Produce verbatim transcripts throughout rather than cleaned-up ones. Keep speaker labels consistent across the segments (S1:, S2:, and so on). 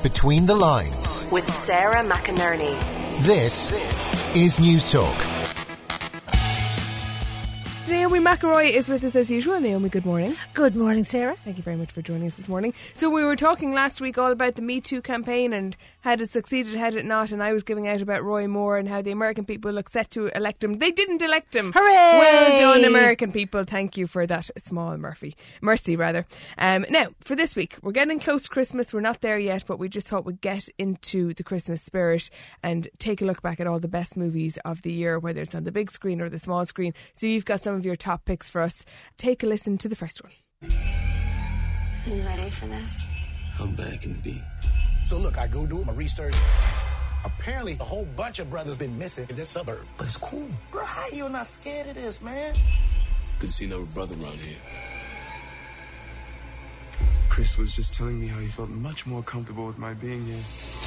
S1: Between the Lines
S2: with Sarah McInerney.
S1: This is News Talk.
S3: Naomi McElroy is with us as usual. Naomi, good morning.
S4: Good morning, Sarah.
S3: Thank you very much for joining us this morning. So we were talking last week all about the Me Too campaign and had it succeeded, had it not, and I was giving out about Roy Moore and how the American people look set to elect him. They didn't elect him.
S4: Hooray!
S3: Well done, American people. Thank you for that small Murphy. Mercy, rather. Um, now, for this week, we're getting close to Christmas. We're not there yet, but we just thought we'd get into the Christmas spirit and take a look back at all the best movies of the year, whether it's on the big screen or the small screen. So you've got some of your top picks for us. Take a listen to the first one.
S5: Are you ready for this?
S6: I'm back in the beat.
S7: So look, I go do my research. Apparently, a whole bunch of brothers been missing in this suburb. But it's cool. Bro, how you not scared of this, man?
S6: Good to see another brother around here.
S8: Chris was just telling me how he felt much more comfortable with my being here.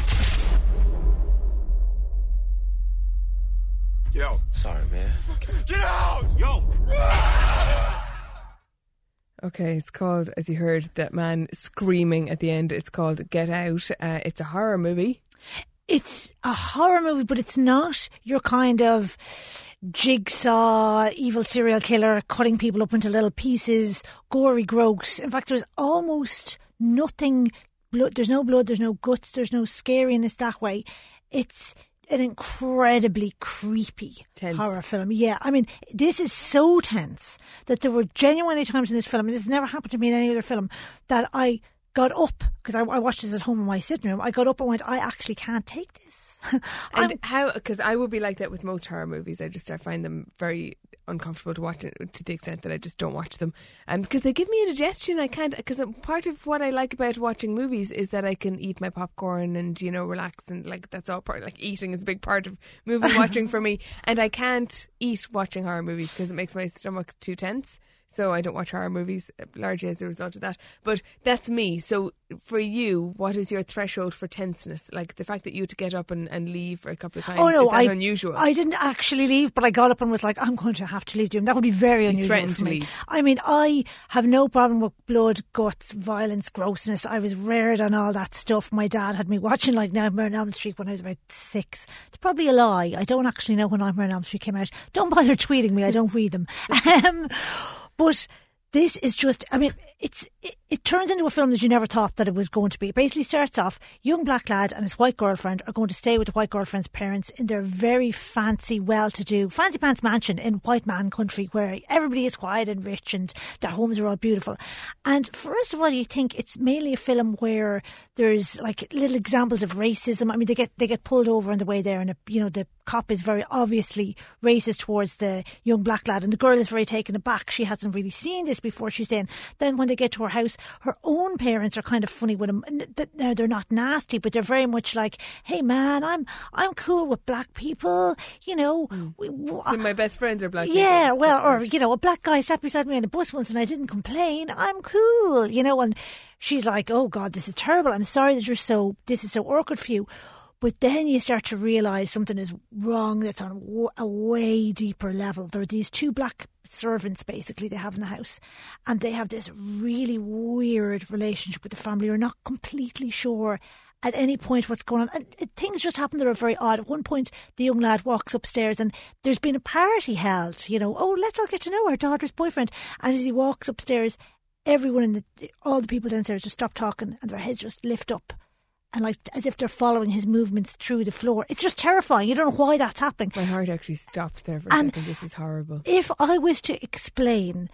S8: Get out.
S6: Sorry, man.
S8: Get out! Yo!
S3: Okay, it's called, as you heard, that man screaming at the end, it's called Get Out. Uh, it's a horror movie.
S4: It's a horror movie, but it's not your kind of jigsaw, evil serial killer, cutting people up into little pieces, gory, gross. In fact, there's almost nothing, blood. There's no blood, there's no guts, there's no scariness that way. It's an incredibly creepy
S3: tense
S4: horror film. Yeah, I mean, this is so tense that there were genuinely times in this film, and this has never happened to me in any other film, that I got up, because I, I watched this at home in my sitting room, I got up and went, I actually can't take this.
S3: And how, because I would be like that with most horror movies. I just I find them very uncomfortable to watch, to the extent that I just don't watch them, and um, because they give me indigestion. I can't, because part of what I like about watching movies is that I can eat my popcorn and, you know, relax, and like that's all part, like eating is a big part of movie watching for me, and I can't eat watching horror movies because it makes my stomach too tense. So I don't watch horror movies largely as a result of that. But that's me. So for you, what is your threshold for tenseness? Like the fact that you had to get up and, and leave for a couple of times,
S4: oh, no,
S3: is that
S4: I,
S3: unusual?
S4: I didn't actually leave, but I got up and was like, I'm going to have to leave the room. That would be very unusual
S3: threatened
S4: for
S3: to
S4: me.
S3: leave.
S4: I mean, I have no problem with blood, guts, violence, grossness. I was reared on all that stuff. My dad had me watching like Nightmare on Elm Street when I was about six. It's probably a lie. I don't actually know when Nightmare on Elm Street came out. Don't bother tweeting me. I don't read them. um, but this is just, I mean, it's it, it turns into a film that you never thought that it was going to be. It basically starts off, young black lad and his white girlfriend are going to stay with the white girlfriend's parents in their very fancy, well-to-do, fancy pants mansion in white man country where everybody is quiet and rich and their homes are all beautiful. And first of all, you think it's mainly a film where there's like little examples of racism. I mean, they get they get pulled over on the way there, and a, you know, the cop is very obviously racist towards the young black lad, and the girl is very taken aback. She hasn't really seen this before. She's saying, then when they get to her house, her own parents are kind of funny with him. Now, they're not nasty, but they're very much like, hey man, I'm I'm cool with black people, you know.
S3: Mm.
S4: We,
S3: so my best friends are black
S4: yeah,
S3: people.
S4: well, or, you know, a black guy sat beside me on a bus once and I didn't complain. I'm cool, you know. And she's like, oh God, this is terrible. I'm sorry that you're so, this is so awkward for you. But then you start to realise something is wrong that's on a way deeper level. There are these two black servants, basically, they have in the house. And they have this really weird relationship with the family. You're not completely sure at any point what's going on. And things just happen that are very odd. At one point, the young lad walks upstairs and there's been a party held. You know, oh, let's all get to know our daughter's boyfriend. And as he walks upstairs, everyone in the, all the people downstairs just stop talking and their heads just lift up. And like as if they're following his movements through the floor. It's just terrifying. You don't know why that's happening.
S3: My heart actually stopped there for a
S4: and
S3: second. This is horrible.
S4: If I was to explain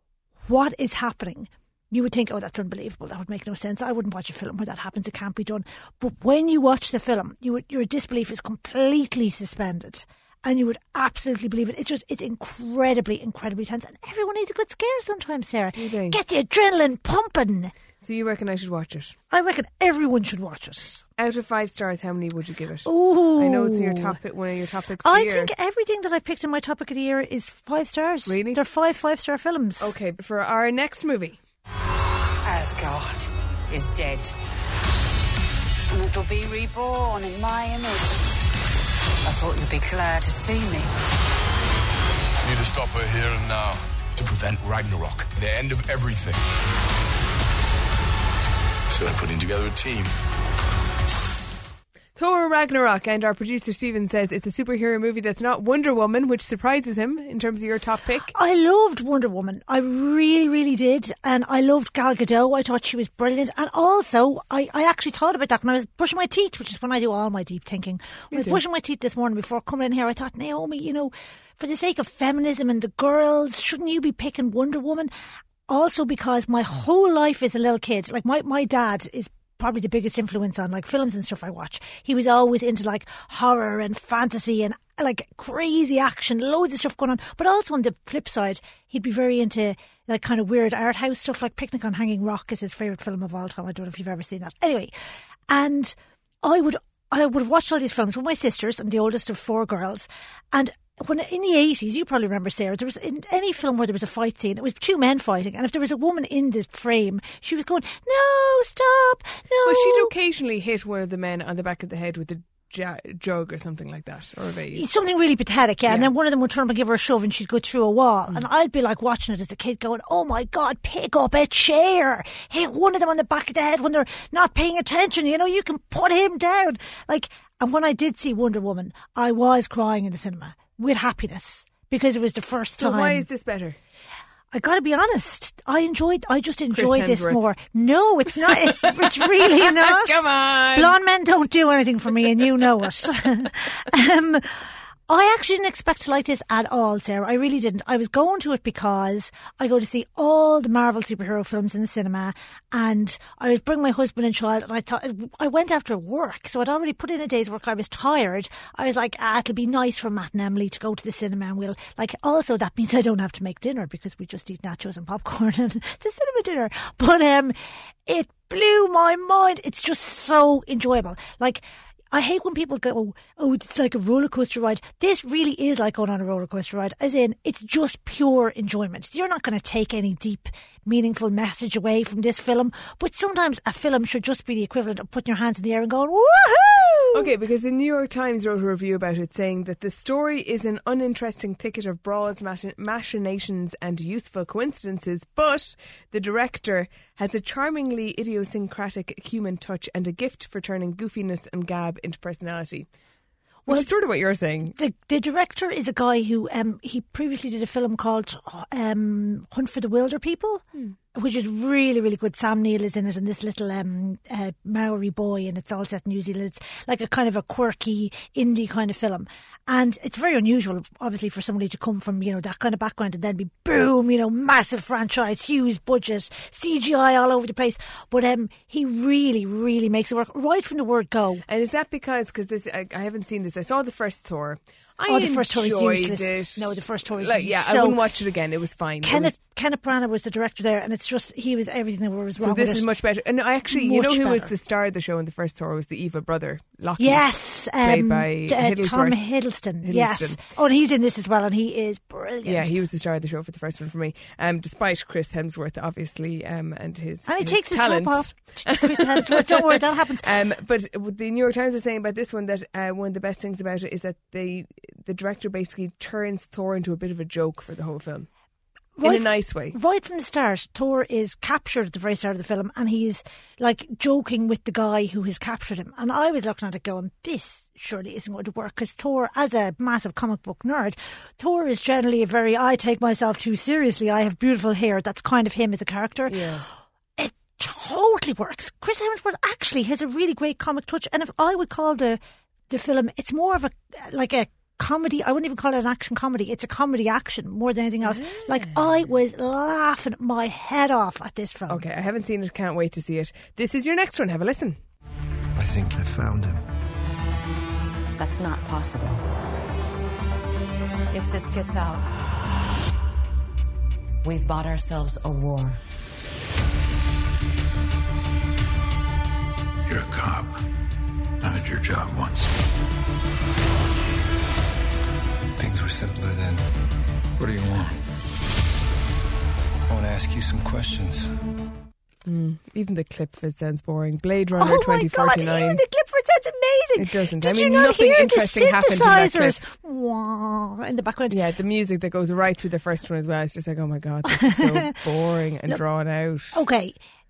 S4: what is happening, you would think, oh, that's unbelievable. That would make no sense. I wouldn't watch a film where that happens. It can't be done. But when you watch the film, you would, your disbelief is completely suspended. And you would absolutely believe it. It's just, it's incredibly, incredibly tense. And everyone needs a good scare sometimes, Sarah.
S3: Do they?
S4: Get the adrenaline pumping.
S3: So you reckon I should watch it?
S4: I reckon everyone should watch it.
S3: Out of five stars, how many would you give it?
S4: Ooh.
S3: I know it's your top, one of your topics of the
S4: I
S3: year.
S4: think everything that I picked in my topic of the year is five stars.
S3: Really?
S4: They're five five-star films.
S3: Okay, for our next movie.
S5: Asgard is dead. And it'll be reborn in my image. I thought you'd be glad to see me.
S8: I need to stop her here and now to prevent Ragnarok, the end of everything. So I'm putting together a team.
S3: Thor Ragnarok, and our producer Stephen says it's a superhero movie that's not Wonder Woman, which surprises him in terms of your top pick.
S4: I loved Wonder Woman. I really, really did. And I loved Gal Gadot. I thought she was brilliant. And also, I, I actually thought about that when I was brushing my teeth, which is when I do all my deep thinking. When I was brushing my teeth this morning before coming in here, I thought, Naomi, you know, for the sake of feminism and the girls, shouldn't you be picking Wonder Woman? Also because my whole life as a little kid, like my, my dad is probably the biggest influence on like films and stuff I watch. He was always into like horror and fantasy and like crazy action, loads of stuff going on. But also on the flip side, he'd be very into like kind of weird art house stuff, like Picnic on Hanging Rock is his favourite film of all time. I don't know if you've ever seen that. Anyway, and I would I would have watched all these films with my sisters. I'm the oldest of four girls, and when in the eighties, you probably remember, Sarah, there was in any film where there was a fight scene, it was two men fighting, and if there was a woman in the frame, she was going, "No, stop, no."
S3: Well, she'd occasionally hit one of the men on the back of the head with a j- jug or something like that, or a vase.
S4: Something really pathetic, yeah.
S3: yeah.
S4: And then one of them would turn up and give her a shove, and she'd go through a wall. Mm. And I'd be like watching it as a kid, going, "Oh my God, pick up a chair! Hit one of them on the back of the head when they're not paying attention. You know, you can put him down." Like, and when I did see Wonder Woman, I was crying in the cinema. With happiness, because it was the first
S3: so
S4: time.
S3: So why is this better?
S4: I got to be honest. I enjoyed. I just enjoyed this more. No, it's not. It's, it's really not.
S3: Come on,
S4: blonde men don't do anything for me, and you know it. um, I actually didn't expect to like this at all, Sarah. I really didn't. I was going to it because I go to see all the Marvel superhero films in the cinema, and I was bringing my husband and child, and I thought I went after work, so I'd already put in a day's work. I was tired. I was like, ah, it'll be nice for Matt and Emily to go to the cinema, and we'll like. Also, that means I don't have to make dinner because we just eat nachos and popcorn, and it's a cinema dinner. But um, it blew my mind. It's just so enjoyable. Like, I hate when people go, oh, it's like a roller coaster ride. This really is like going on a roller coaster ride, as in it's just pure enjoyment. You're not going to take any deep, meaningful message away from this film, but sometimes a film should just be the equivalent of putting your hands in the air and going, woohoo!
S3: Okay, because the New York Times wrote a review about it saying that the story is an uninteresting thicket of brawls, mach- machinations and useful coincidences, but the director has a charmingly idiosyncratic human touch and a gift for turning goofiness and gab into personality. Which
S4: well,
S3: is sort of what you're saying.
S4: The the director is a guy who um he previously did a film called um Hunt for the Wilder People, hmm. which is really, really good. Sam Neill is in it, and this little um uh, Maori boy, and it's all set in New Zealand. It's like a kind of a quirky indie kind of film, and it's very unusual, obviously, for somebody to come from, you know, that kind of background and then be boom, you know, massive franchise, huge budget, C G I all over the place. But um he really, really makes it work right from the word go.
S3: And is that because because this I, I haven't seen this. I saw the first Thor. I
S4: oh, the first tour is useless.
S3: It.
S4: No, the first tour is
S3: like, yeah,
S4: so
S3: I wouldn't watch it again. It was fine.
S4: Kenneth
S3: was,
S4: Kenneth Branagh was the director there, and it's just he was everything that was wrong.
S3: So this
S4: with
S3: is
S4: it.
S3: much better. And actually,
S4: much
S3: you know who
S4: better.
S3: was the star of the show in the first tour was the evil brother, Lockie.
S4: Yes,
S3: played
S4: um,
S3: by
S4: uh,
S3: Hiddlesworth.
S4: Tom Hiddleston.
S3: Hiddleston.
S4: Yes. Oh, and he's in this as well, and he is brilliant.
S3: Yeah, he was the star of the show for the first one for me. Um, despite Chris Hemsworth, obviously, um, and his
S4: and he
S3: his
S4: takes his
S3: talents.
S4: top off. Chris Hemsworth, don't worry, that happens.
S3: Um, but the New York Times is saying about this one that uh, one of the best things about it is that they the director basically turns Thor into a bit of a joke for the whole film.
S4: Right
S3: in a nice way.
S4: Right from the start, Thor is captured at the very start of the film, and he's like joking with the guy who has captured him. And I was looking at it going, this surely isn't going to work, because Thor, as a massive comic book nerd, Thor is generally a very, I take myself too seriously, I have beautiful hair. That's kind of him as a character.
S3: Yeah.
S4: It totally works. Chris Hemsworth actually has a really great comic touch, and if I would call the the film, it's more of a like a comedy. I wouldn't even call it an action comedy. It's a comedy action more than anything else. Like, I was laughing my head off at this film.
S3: Okay, I haven't seen it. Can't wait to see it. This is your next one. Have a listen.
S9: I think I found him.
S5: That's not possible. If this gets out, we've bought ourselves a war.
S9: You're a cop. I had your job once. Things were simpler then. What do you want? I want to ask you some questions.
S3: Mm, even the clip for it sounds boring. Blade Runner
S4: oh
S3: twenty forty-nine.
S4: God, even the clip for it sounds amazing.
S3: It doesn't.
S4: Did
S3: I mean,
S4: you not
S3: nothing
S4: hear
S3: interesting
S4: the
S3: happened in that clip.
S4: synthesizers? Wah, in the background.
S3: Yeah, the music that goes right through the first one as well. It's just like, oh my God, this is so boring and
S4: Look,
S3: drawn out.
S4: Okay.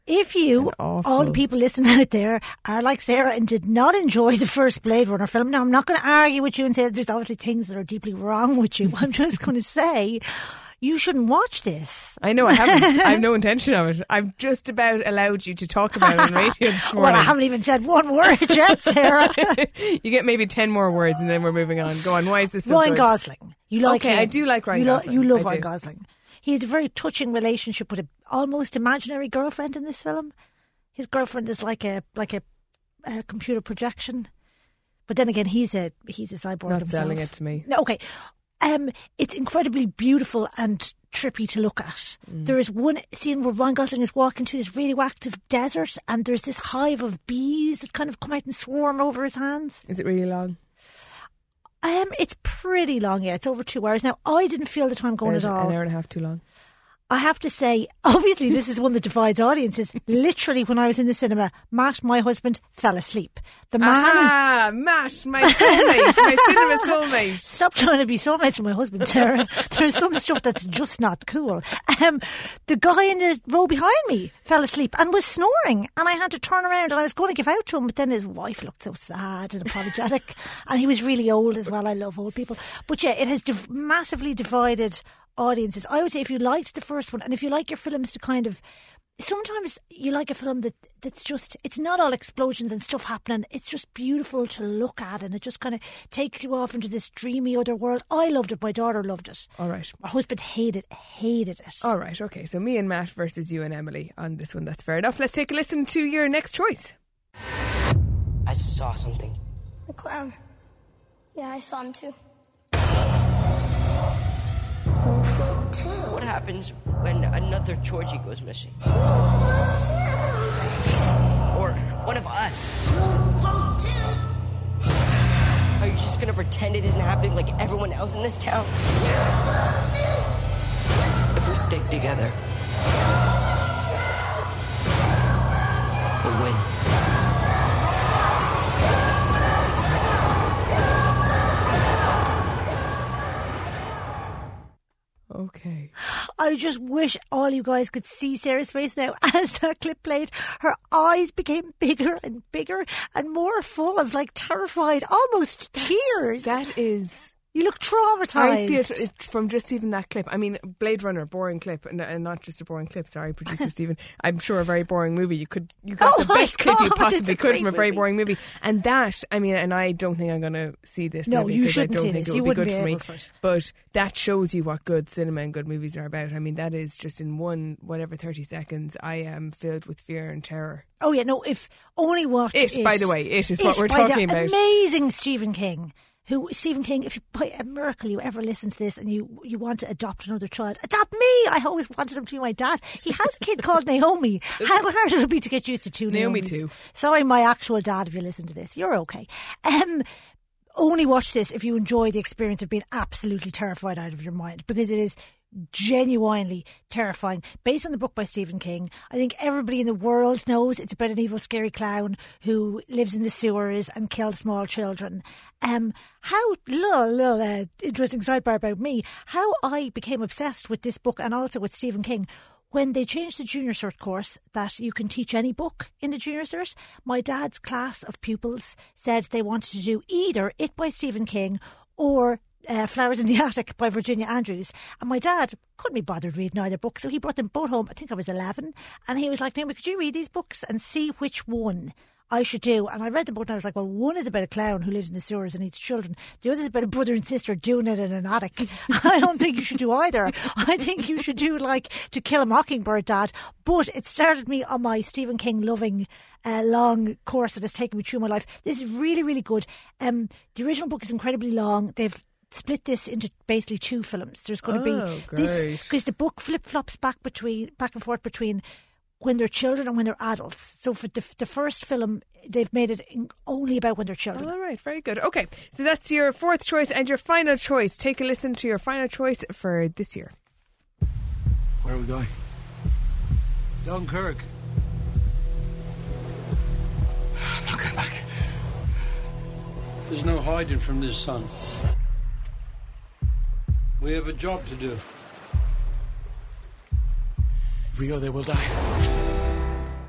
S4: If you,
S3: Awful.
S4: all the people listening out there, are like Sarah and did not enjoy the first Blade Runner film, now I'm not going to argue with you and say there's obviously things that are deeply wrong with you. I'm just going to say you shouldn't watch this.
S3: I know I haven't. I have no intention of it. I've just about allowed you to talk about it on radio this morning.
S4: Well, I haven't even said one word yet, Sarah.
S3: You get maybe ten more words and then we're moving on. Go on, why is this so
S4: Ryan
S3: good?
S4: Gosling. You like
S3: Okay,
S4: him.
S3: I do like Ryan
S4: you lo-
S3: Gosling.
S4: You love
S3: I
S4: Ryan
S3: do.
S4: Gosling. He has a very touching relationship with an almost imaginary girlfriend in this film. His girlfriend is like a like a, a computer projection. But then again, he's a he's a cyborg
S3: Not
S4: himself.
S3: selling it to me.
S4: No, okay. Um, it's incredibly beautiful and trippy to look at.
S3: Mm.
S4: There is one scene where Ryan Gosling is walking through this radioactive desert and there's this hive of bees that kind of come out and swarm over his hands.
S3: Is it really long?
S4: Um, it's pretty long, yeah. It's over two hours. Now, I didn't feel the time going
S3: An
S4: at all.
S3: hour and a half too long.
S4: I have to say, obviously this is one that divides audiences. Literally, when I was in the cinema, Matt, my husband, fell asleep. The man...
S3: Ah, Matt, my soulmate, my cinema soulmate.
S4: Stop trying to be soulmates with my husband, Sarah. There's some stuff that's just not cool. Um, the guy in the row behind me fell asleep and was snoring, and I had to turn around and I was going to give out to him, but then his wife looked so sad and apologetic, and he was really old as well. I love old people. But yeah, it has div- massively divided audiences. I would say if you liked the first one, and if you like your films to kind of, sometimes you like a film that that's just, it's not all explosions and stuff happening, it's just beautiful to look at, and it just kind of takes you off into this dreamy other world. I loved it, my daughter loved it.
S3: All right.
S4: My husband hated hated it.
S3: All right, okay. So me and Matt versus you and Emily on this one. That's fair enough. Let's take a listen to your next choice.
S10: I saw something.
S11: The clown. Yeah, I saw him too.
S10: What happens when another Georgie goes missing? Or one of us? Are you just gonna pretend it isn't happening like everyone else in this town? If we stick together, we'll win.
S3: Okay.
S4: I just wish all you guys could see Sarah's face now as that clip played. Her eyes became bigger and bigger and more full of like terrified, almost tears.
S3: That is...
S4: You look traumatised.
S3: I feel it from just even that clip. I mean, Blade Runner, boring clip, and, and not just a boring clip. Sorry, producer Stephen. I'm sure a very boring movie. You could you got
S4: Oh
S3: the
S4: my
S3: best clip you
S4: God,
S3: possibly
S4: it's a
S3: could
S4: great
S3: from a very
S4: movie.
S3: boring movie. And that, I mean, and I don't think I'm going to see this
S4: No,
S3: movie
S4: you
S3: because I
S4: shouldn't
S3: don't
S4: see
S3: think
S4: this.
S3: it
S4: You
S3: would be
S4: wouldn't
S3: good
S4: be
S3: for me.
S4: able for it.
S3: But that shows you what good cinema and good movies are about. I mean, that is just in one whatever thirty seconds. I am filled with fear and terror.
S4: Oh yeah, no. If only watch
S3: It,
S4: it.
S3: by the way, it is what
S4: It
S3: we're
S4: by
S3: talking
S4: the
S3: about.
S4: Amazing Stephen King. Who Stephen King? If you, by a miracle you ever listen to this and you you want to adopt another child, adopt me. I always wanted him to be my dad. He has a kid called Naomi. How hard it'll be to get used to two
S3: Naomi
S4: Naomis.
S3: too.
S4: Sorry, my actual dad. If you listen to this, you're okay. Um. Only watch this if you enjoy the experience of being absolutely terrified out of your mind, because it is genuinely terrifying. Based on the book by Stephen King, I think everybody in the world knows it's about an evil, scary clown who lives in the sewers and kills small children. Um, how, little, little uh, interesting sidebar about me, how I became obsessed with this book and also with Stephen King. When they changed the junior cert course that you can teach any book in the junior cert, my dad's class of pupils said they wanted to do either It by Stephen King or uh, Flowers in the Attic by Virginia Andrews. And my dad couldn't be bothered reading either book, so he brought them both home. I think I was eleven. And he was like, Naomi, could you read these books and see which one I should do? And I read the book and I was like, well, one is about a clown who lives in the sewers and eats children. The other is about a brother and sister doing it in an attic. I don't think you should do either. I think you should do like To Kill a Mockingbird, Dad. But it started me on my Stephen King loving uh, long course that has taken me through my life. This is really, really good. Um, the original book is incredibly long. They've split this into basically two films. There's going to
S3: Oh,
S4: be this,
S3: great.
S4: because the book flip-flops back between back and forth between when they're children and when they're adults. So for the, the first film, they've made it in, only about when they're children.
S3: All right, very good. Okay, so that's your fourth choice and your final choice. Take a listen to your final choice for this year.
S6: Where are we going? Dunkirk. I'm not going back.
S12: There's no hiding from this, son. We have a job to do.
S7: If we go there, we'll die.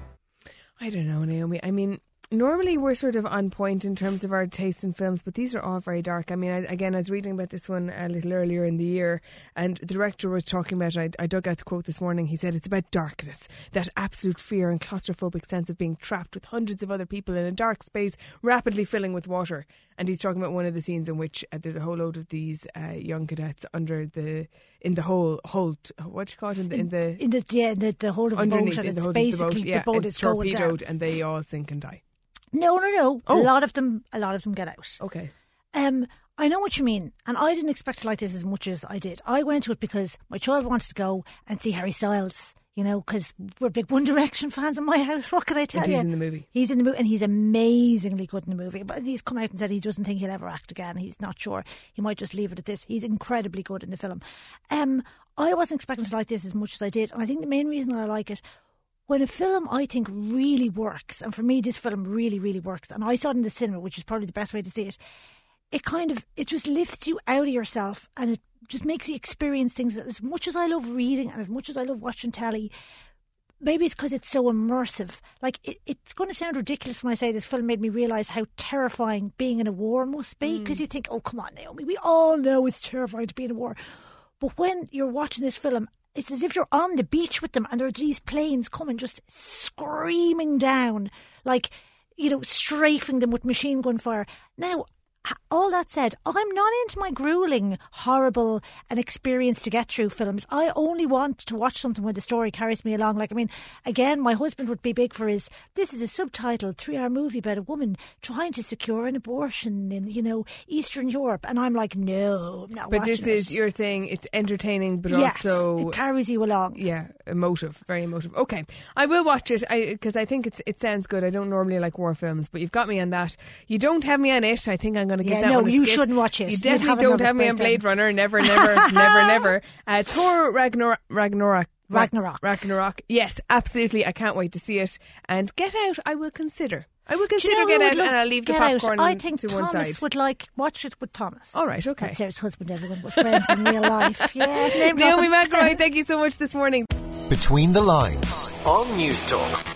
S3: I don't know, Naomi. I mean, normally we're sort of on point in terms of our taste in films, but these are all very dark. I mean, I, again, I was reading about this one a little earlier in the year, and the director was talking about, I, I dug out the quote this morning, he said it's about darkness, that absolute fear and claustrophobic sense of being trapped with hundreds of other people in a dark space rapidly filling with water. And he's talking about one of the scenes in which uh, there's a whole load of these uh, young cadets under the, in the whole, hold, what do you call it? In the, in the,
S4: in the yeah, the, the hold of the boat, and it's basically the, boat, yeah, the boat is going down.
S3: torpedoed, and they all sink and die.
S4: No, no, no.
S3: Oh.
S4: A lot of them, a lot of them get out.
S3: Okay.
S4: Um, I know what you mean, and I didn't expect to like this as much as I did. I went to it because my child wanted to go and see Harry Styles. You know, because we're big One Direction fans in my house. What can I tell
S3: and
S4: you?
S3: He's in the movie.
S4: He's in the movie, and he's amazingly good in the movie. But he's come out and said he doesn't think he'll ever act again. He's not sure. He might just leave it at this. He's incredibly good in the film. Um, I wasn't expecting to like this as much as I did, and I think the main reason I like it, when a film, I think, really works, and for me this film really, really works, and I saw it in the cinema, which is probably the best way to see it, it kind of, it just lifts you out of yourself, and it just makes you experience things that, as much as I love reading and as much as I love watching telly, maybe it's because it's so immersive. Like, it, it's going to sound ridiculous when I say this film made me realise how terrifying being in a war must be, because mm. you think, oh, come on, Naomi, we all know it's terrifying to be in a war. But when you're watching this film, it's as if you're on the beach with them and there are these planes coming just screaming down, like, you know, strafing them with machine gun fire. Now, all that said, I'm not into my gruelling, horrible and experience to get through films. I only want to watch something where the story carries me along. Like, I mean, again, my husband would be big for his, this is a subtitled three-hour movie about a woman trying to secure an abortion in, you know, Eastern Europe. And I'm like, no, I'm not
S3: but
S4: watching
S3: this is,
S4: it.
S3: You're saying it's entertaining, but
S4: yes,
S3: also...
S4: it carries you along.
S3: Yeah, emotive, very emotive. Okay, I will watch it, because I, I think it's it sounds good. I don't normally like war films, but you've got me on that. You don't have me on it. I think I'm going to give
S4: yeah,
S3: that
S4: no,
S3: one a
S4: you
S3: skip.
S4: shouldn't watch it.
S3: You definitely don't have me on Blade Runner. Never, never, never, never. Uh, Thor Ragnarok. Ragnarok.
S4: Ragnarok.
S3: Ragnarok. Yes, absolutely. I can't wait to see it. And Get Out, I will consider. I will consider
S4: you know
S3: Get Out,
S4: and
S3: I'll leave the
S4: Get
S3: popcorn
S4: Out. I think
S3: to
S4: Thomas
S3: one side.
S4: would like watch it with Thomas.
S3: All right, okay.
S4: Not Sarah's husband, everyone, but friends in real life. Yeah,
S3: Naomi McElroy, thank you so much this morning.
S1: Between the Lines on News Talk.